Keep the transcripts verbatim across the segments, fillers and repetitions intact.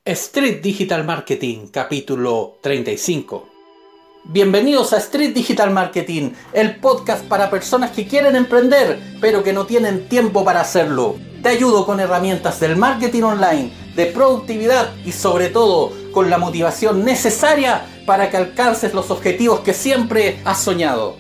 Street Digital Marketing, capítulo treinta y cinco. Bienvenidos a Street Digital Marketing, el podcast para personas que quieren emprender, pero que no tienen tiempo para hacerlo. Te ayudo con herramientas del marketing online, de productividad y sobre todo con la motivación necesaria para que alcances los objetivos que siempre has soñado.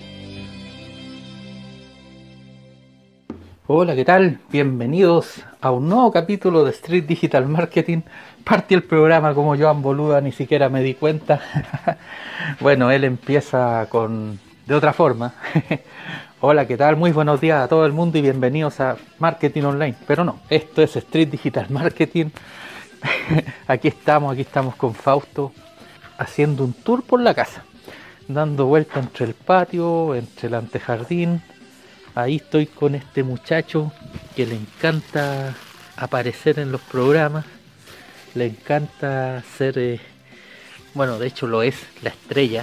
Hola, ¿qué tal? Bienvenidos a un nuevo capítulo de Street Digital Marketing. Partí el programa como Joan Boluda, ni siquiera me di cuenta. Bueno, él empieza con de otra forma. Hola, ¿qué tal? Muy buenos días a todo el mundo y bienvenidos a Marketing Online. Pero no, esto es Street Digital Marketing. Aquí estamos, aquí estamos con Fausto, haciendo un tour por la casa, dando vuelta entre el patio, entre el antejardín. Ahí estoy con este muchacho que le encanta aparecer en los programas, le encanta ser, eh, bueno, de hecho lo es, la estrella.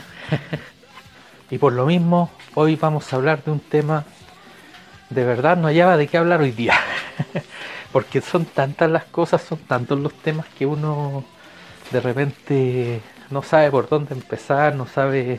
Y por lo mismo, hoy vamos a hablar de un tema, de verdad no hallaba de qué hablar hoy día. Porque son tantas las cosas, son tantos los temas que uno de repente no sabe por dónde empezar, no sabe...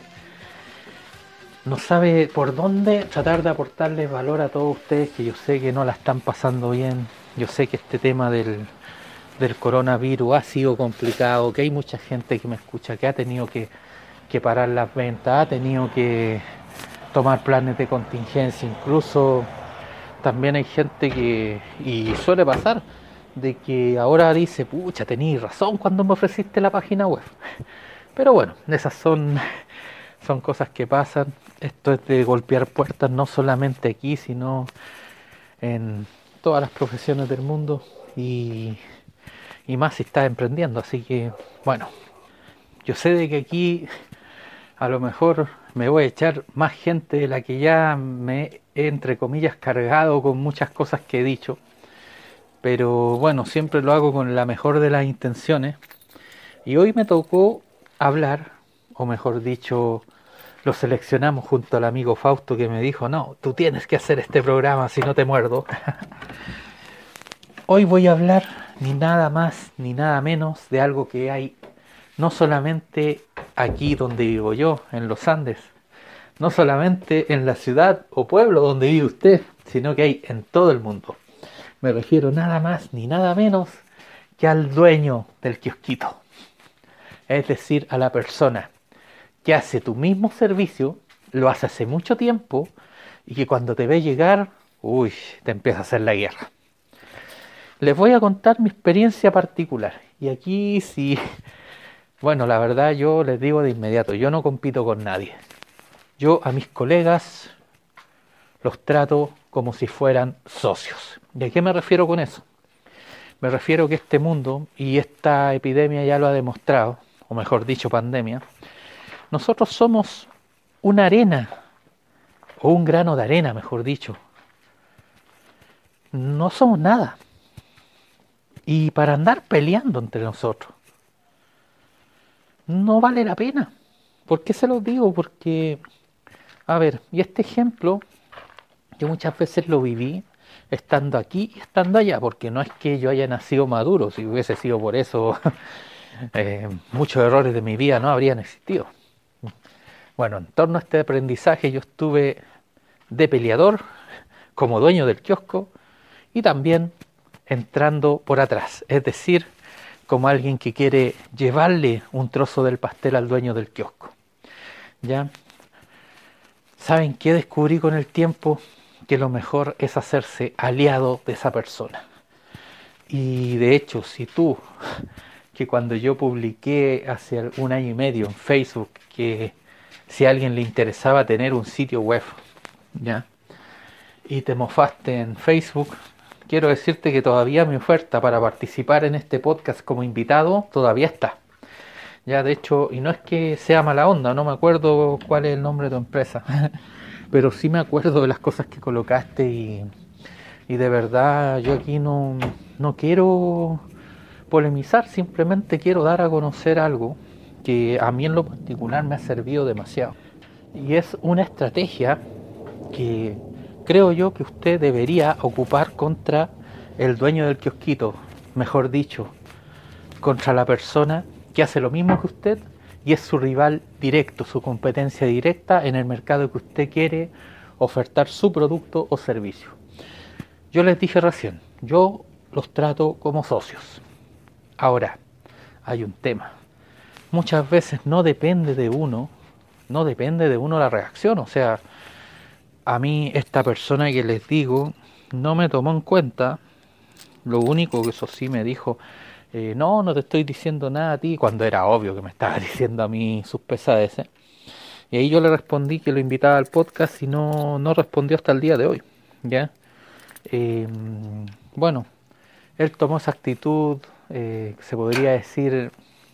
No sabe por dónde tratar de aportarles valor a todos ustedes, que yo sé que no la están pasando bien. Yo sé que este tema del, del coronavirus ha sido complicado, que hay mucha gente que me escucha que ha tenido que, que parar las ventas, ha tenido que tomar planes de contingencia. Incluso también hay gente que, y suele pasar, de que ahora dice, pucha, tenías razón cuando me ofreciste la página web. Pero bueno, esas son... Son cosas que pasan. Esto es de golpear puertas, no solamente aquí, sino en todas las profesiones del mundo y, y más si estás emprendiendo. Así que, bueno, yo sé de que aquí a lo mejor me voy a echar más gente de la que ya me he, entre comillas, cargado con muchas cosas que he dicho. Pero bueno, siempre lo hago con la mejor de las intenciones. Y hoy me tocó hablar, o mejor dicho, lo seleccionamos junto al amigo Fausto, que me dijo, no, tú tienes que hacer este programa si no te muerdo. Hoy voy a hablar ni nada más ni nada menos de algo que hay no solamente aquí donde vivo yo, en los Andes, no solamente en la ciudad o pueblo donde vive usted, sino que hay en todo el mundo. Me refiero nada más ni nada menos que al dueño del kiosquito, es decir, a la persona que hace tu mismo servicio, lo hace hace mucho tiempo y que cuando te ve llegar, uy, te empieza a hacer la guerra. Les voy a contar mi experiencia particular. Y aquí sí, bueno, la verdad yo les digo de inmediato, yo no compito con nadie. Yo a mis colegas los trato como si fueran socios. ¿Y a qué me refiero con eso? Me refiero que este mundo, y esta epidemia ya lo ha demostrado, o mejor dicho, pandemia, nosotros somos una arena, o un grano de arena, mejor dicho. No somos nada. Y para andar peleando entre nosotros, no vale la pena. ¿Por qué se los digo? Porque, a ver, y este ejemplo, yo muchas veces lo viví estando aquí y estando allá, porque no es que yo haya nacido maduro, si hubiese sido por eso, eh, muchos errores de mi vida no habrían existido. Bueno, en torno a este aprendizaje yo estuve de peleador, como dueño del kiosco, y también entrando por atrás, es decir, como alguien que quiere llevarle un trozo del pastel al dueño del kiosco. ¿Ya? ¿Saben qué descubrí con el tiempo? Que lo mejor es hacerse aliado de esa persona. Y de hecho, si tú, que cuando yo publiqué hace un año y medio en Facebook, que si a alguien le interesaba tener un sitio web, ¿ya? Y te mofaste en Facebook, quiero decirte que todavía mi oferta para participar en este podcast como invitado todavía está. Ya, de hecho, y no es que sea mala onda, no me acuerdo cuál es el nombre de tu empresa, pero sí me acuerdo de las cosas que colocaste y, y de verdad yo aquí no, no quiero polemizar, simplemente quiero dar a conocer algo que a mí en lo particular me ha servido demasiado. Y es una estrategia que creo yo que usted debería ocupar contra el dueño del kiosquito, mejor dicho, contra la persona que hace lo mismo que usted y es su rival directo, su competencia directa en el mercado que usted quiere ofertar su producto o servicio. Yo les dije recién, yo los trato como socios. Ahora, hay un tema. Muchas veces no depende de uno, no depende de uno la reacción. O sea, a mí esta persona que les digo no me tomó en cuenta. Lo único que eso sí me dijo, eh, no, no te estoy diciendo nada a ti, cuando era obvio que me estaba diciendo a mí sus pesadeces. Y ahí yo le respondí que lo invitaba al podcast y no, no respondió hasta el día de hoy. ¿Ya? Eh, bueno, él tomó esa actitud, eh, se podría decir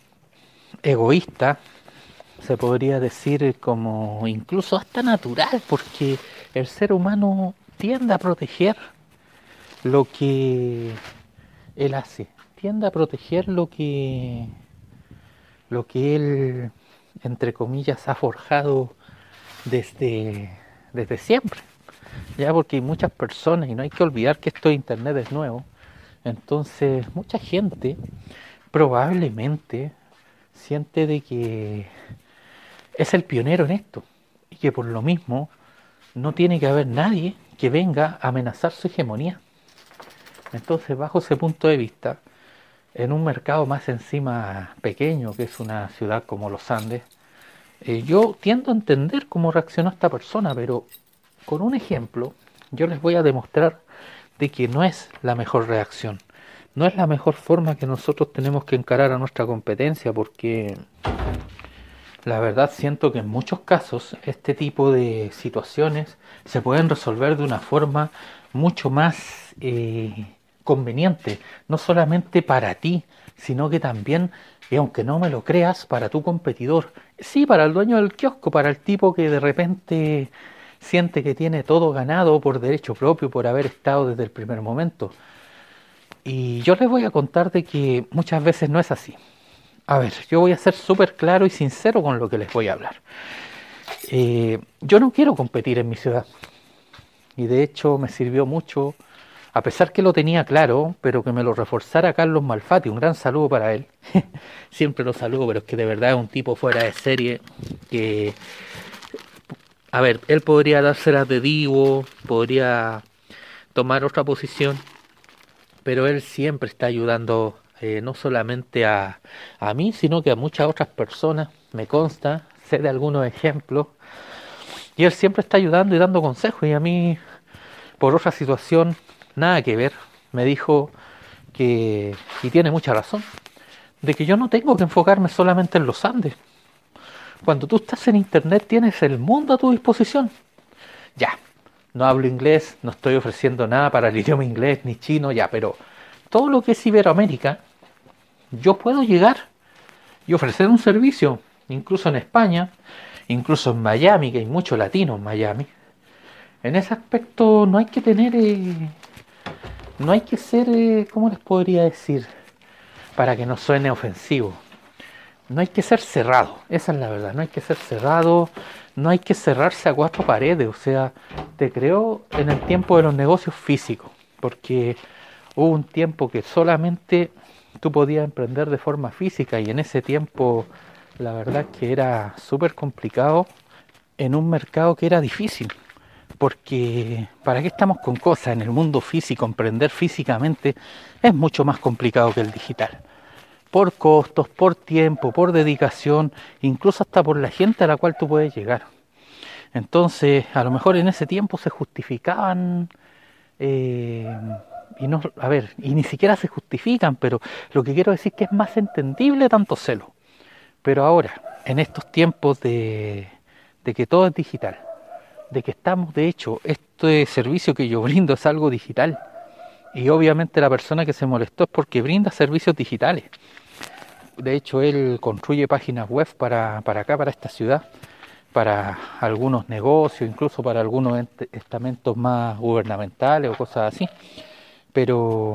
egoísta, se podría decir como incluso hasta natural, porque el ser humano tiende a proteger lo que él hace, tiende a proteger lo que lo que él, entre comillas, ha forjado desde, desde siempre. Ya, porque hay muchas personas, y no hay que olvidar que esto de internet es nuevo, entonces mucha gente probablemente siente de que es el pionero en esto y que por lo mismo no tiene que haber nadie que venga a amenazar su hegemonía. Entonces, bajo ese punto de vista, en un mercado más encima pequeño, que es una ciudad como Los Andes, eh, yo tiendo a entender cómo reaccionó esta persona, pero con un ejemplo yo les voy a demostrar de que no es la mejor reacción, no es la mejor forma que nosotros tenemos que encarar a nuestra competencia, porque la verdad siento que en muchos casos este tipo de situaciones se pueden resolver de una forma mucho más eh, conveniente, no solamente para ti, sino que también, y aunque no me lo creas, para tu competidor. Sí, para el dueño del kiosco, para el tipo que de repente siente que tiene todo ganado por derecho propio, por haber estado desde el primer momento. Y yo les voy a contar de que muchas veces no es así. A ver, yo voy a ser súper claro y sincero con lo que les voy a hablar. Eh, yo no quiero competir en mi ciudad. Y de hecho me sirvió mucho, a pesar que lo tenía claro, pero que me lo reforzara Carlos Malfatti. Un gran saludo para él. Siempre lo saludo, pero es que de verdad es un tipo fuera de serie que... A ver, él podría dárselas de divo, podría tomar otra posición, pero él siempre está ayudando, eh, no solamente a, a mí, sino que a muchas otras personas, me consta, sé de algunos ejemplos, y él siempre está ayudando y dando consejos, y a mí, por otra situación, nada que ver, me dijo que, y tiene mucha razón, de que yo no tengo que enfocarme solamente en los Andes. Cuando tú estás en internet tienes el mundo a tu disposición. Ya, no hablo inglés, no estoy ofreciendo nada para el idioma inglés ni chino, ya, pero todo lo que es Iberoamérica, yo puedo llegar y ofrecer un servicio, incluso en España, incluso en Miami, que hay mucho latino en Miami. En ese aspecto no hay que tener, eh, no hay que ser, eh, ¿cómo les podría decir? Para que no suene ofensivo. No hay que ser cerrado, esa es la verdad, no hay que ser cerrado, no hay que cerrarse a cuatro paredes, o sea, te creo en el tiempo de los negocios físicos, porque hubo un tiempo que solamente tú podías emprender de forma física y en ese tiempo la verdad que era súper complicado en un mercado que era difícil, porque ¿para qué estamos con cosas? En el mundo físico, emprender físicamente es mucho más complicado que el digital. Por costos, por tiempo, por dedicación, incluso hasta por la gente a la cual tú puedes llegar. Entonces, a lo mejor en ese tiempo se justificaban, eh, y no, a ver, y ni siquiera se justifican, pero lo que quiero decir es que es más entendible tanto celo. Pero ahora, en estos tiempos de, de que todo es digital, de que estamos, de hecho, este servicio que yo brindo es algo digital, y obviamente la persona que se molestó es porque brinda servicios digitales. De hecho, él construye páginas web para, para acá, para esta ciudad, para algunos negocios, incluso para algunos estamentos más gubernamentales o cosas así. Pero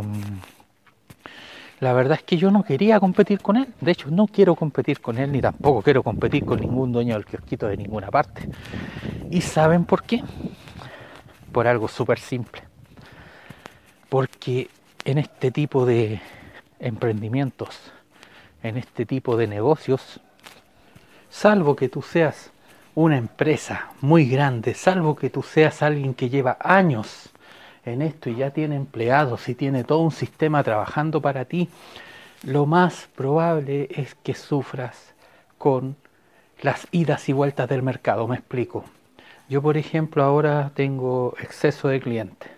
la verdad es que yo no quería competir con él. De hecho, no quiero competir con él, ni tampoco quiero competir con ningún dueño del kiosquito de ninguna parte. ¿Y saben por qué? Por algo súper simple. Porque en este tipo de emprendimientos en este tipo de negocios, salvo que tú seas una empresa muy grande, salvo que tú seas alguien que lleva años en esto y ya tiene empleados y tiene todo un sistema trabajando para ti, lo más probable es que sufras con las idas y vueltas del mercado. Me explico. Yo, por ejemplo, ahora tengo exceso de clientes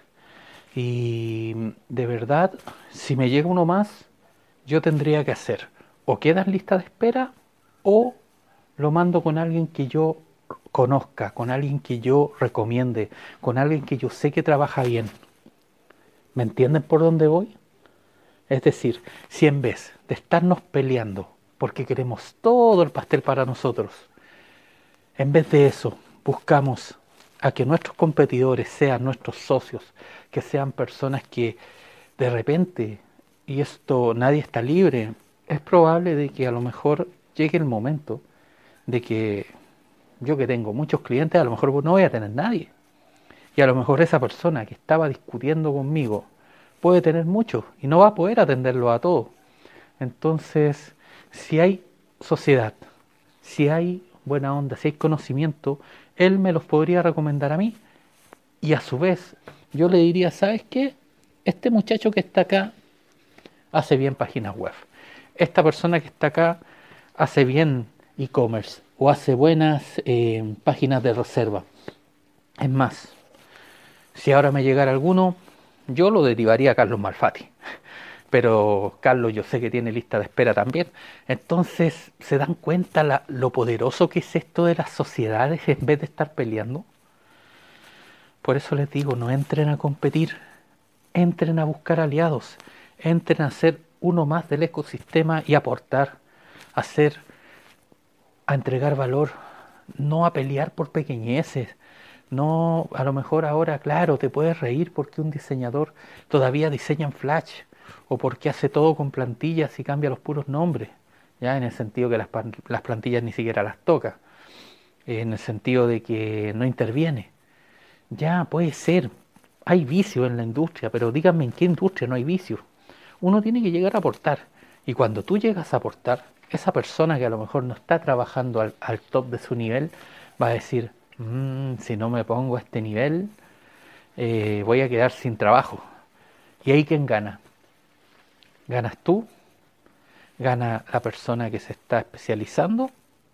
y de verdad, si me llega uno más, yo tendría que hacer o queda en lista de espera o lo mando con alguien que yo conozca, con alguien que yo recomiende, con alguien que yo sé que trabaja bien. ¿Me entienden por dónde voy? Es decir, si en vez de estarnos peleando porque queremos todo el pastel para nosotros, en vez de eso buscamos a que nuestros competidores sean nuestros socios, que sean personas que de repente, y esto nadie está libre, es probable de que a lo mejor llegue el momento de que yo, que tengo muchos clientes, a lo mejor no voy a tener nadie. Y a lo mejor esa persona que estaba discutiendo conmigo puede tener muchos y no va a poder atenderlo a todos. Entonces, si hay sociedad, si hay buena onda, si hay conocimiento, él me los podría recomendar a mí. Y a su vez, yo le diría, ¿sabes qué? Este muchacho que está acá hace bien páginas web. Esta persona que está acá hace bien e-commerce o hace buenas eh, páginas de reserva. Es más, si ahora me llegara alguno, yo lo derivaría a Carlos Malfatti. Pero Carlos yo sé que tiene lista de espera también. Entonces, ¿se dan cuenta la, lo poderoso que es esto de las sociedades en vez de estar peleando? Por eso les digo, no entren a competir, entren a buscar aliados, entren a ser uno más del ecosistema y aportar, a hacer, a entregar valor, no a pelear por pequeñeces. No, a lo mejor ahora, claro, te puedes reír porque un diseñador todavía diseña en Flash o porque hace todo con plantillas y cambia los puros nombres, ya en el sentido que las, las plantillas ni siquiera las toca, en el sentido de que no interviene. Ya puede ser, hay vicio en la industria, pero díganme en qué industria no hay vicio. Uno tiene que llegar a aportar y cuando tú llegas a aportar, esa persona que a lo mejor no está trabajando al, al top de su nivel va a decir, Mm, si no me pongo a este nivel, eh, voy a quedar sin trabajo. ¿Y ahí quién gana? ¿Ganas tú? ¿Gana la persona que se está especializando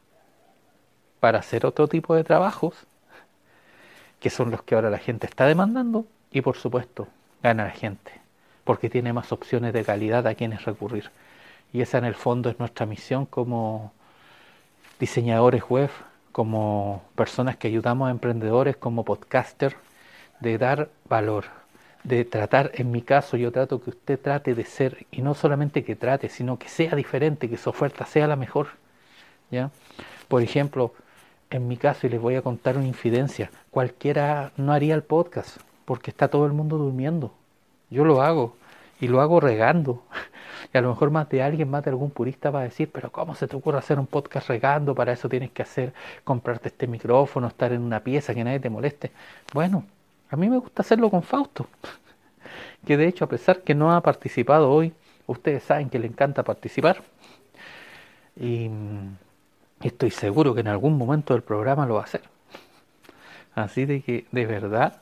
para hacer otro tipo de trabajos, que son los que ahora la gente está demandando? Y por supuesto, gana la gente, porque tiene más opciones de calidad a quienes recurrir. Y esa en el fondo es nuestra misión como diseñadores web, como personas que ayudamos a emprendedores, como podcaster, de dar valor, de tratar, en mi caso yo trato que usted trate de ser, y no solamente que trate, sino que sea diferente, que su oferta sea la mejor, ¿ya? Por ejemplo, en mi caso, y les voy a contar una infidencia, cualquiera no haría el podcast, porque está todo el mundo durmiendo. Yo lo hago, y lo hago regando. Y a lo mejor más de alguien, más de algún purista va a decir, pero ¿cómo se te ocurre hacer un podcast regando? Para eso tienes que hacer, comprarte este micrófono, estar en una pieza que nadie te moleste. Bueno, a mí me gusta hacerlo con Fausto, que de hecho, a pesar que no ha participado hoy, ustedes saben que le encanta participar. Y estoy seguro que en algún momento del programa lo va a hacer. Así de que, de verdad,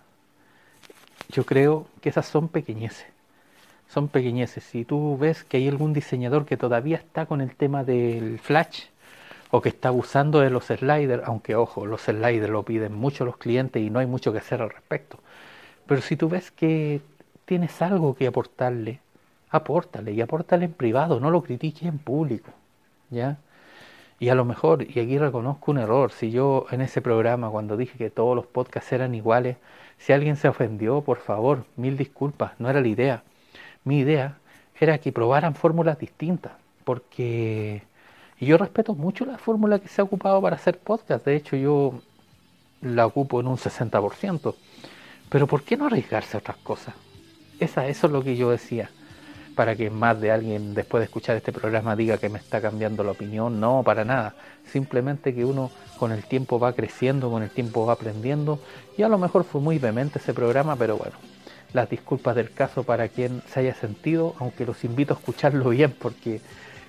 yo creo que esas son pequeñeces. Son pequeñeces. Si tú ves que hay algún diseñador que todavía está con el tema del Flash o que está abusando de los sliders, aunque ojo, los sliders lo piden mucho los clientes y no hay mucho que hacer al respecto. Pero si tú ves que tienes algo que aportarle, apórtale y apórtale en privado, no lo critiques en público, ¿ya? Y a lo mejor, y aquí reconozco un error, si yo en ese programa cuando dije que todos los podcasts eran iguales, si alguien se ofendió, por favor, mil disculpas, no era la idea. Mi idea era que probaran fórmulas distintas, porque y yo respeto mucho la fórmula que se ha ocupado para hacer podcast, de hecho yo la ocupo en un sesenta por ciento, pero ¿por qué no arriesgarse a otras cosas? Esa, eso es lo que yo decía, para que más de alguien después de escuchar este programa diga que me está cambiando la opinión. No, para nada, simplemente que uno con el tiempo va creciendo, con el tiempo va aprendiendo, y a lo mejor fue muy vehemente ese programa, pero bueno, las disculpas del caso para quien se haya sentido, aunque los invito a escucharlo bien, porque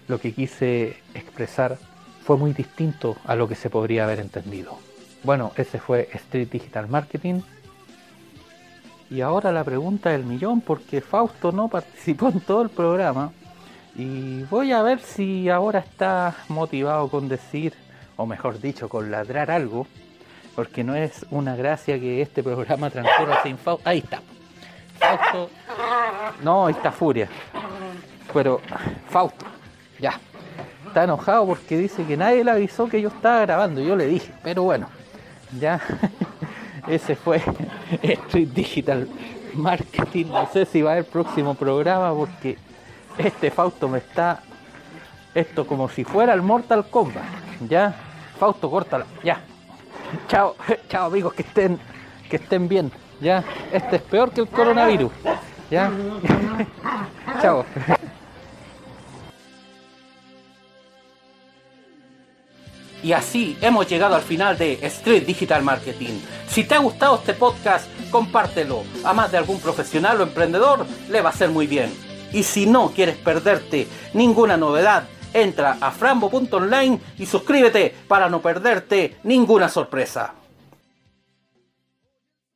lo que quise expresar fue muy distinto a lo que se podría haber entendido. Bueno, ese fue Street Digital Marketing. Y ahora la pregunta del millón, porque Fausto no participó en todo el programa. Y voy a ver si ahora está motivado con decir, o mejor dicho, con ladrar algo. Porque no es una gracia que este programa transcurra sin Fausto. Ahí está. Fausto. No, ahí está Furia. Pero, Fausto, ya. Está enojado porque dice que nadie le avisó que yo estaba grabando. Yo le dije, pero bueno, ya. Ese fue Street Digital Marketing. No sé si va a haber próximo programa porque este Fausto me está... Esto como si fuera el Mortal Kombat. Ya, Fausto, córtala. Ya. Chao, chao amigos, que estén, que estén bien. Ya, este es peor que el coronavirus. Ya. Chao. Y así hemos llegado al final de Street Digital Marketing. Si te ha gustado este podcast, compártelo. A más de algún profesional o emprendedor le va a hacer muy bien. Y si no quieres perderte ninguna novedad, entra a frambo punto online y suscríbete para no perderte ninguna sorpresa.